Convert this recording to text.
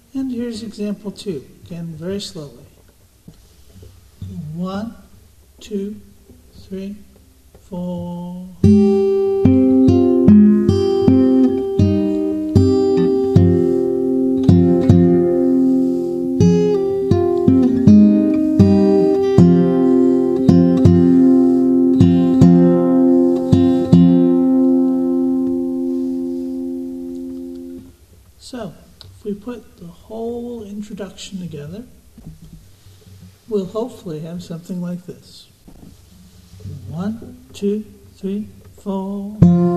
And here's example 2, again very slowly. 1, 2, 3, 4. So, if we put the whole introduction together, we'll hopefully have something like this. 1, 2, 3, 4.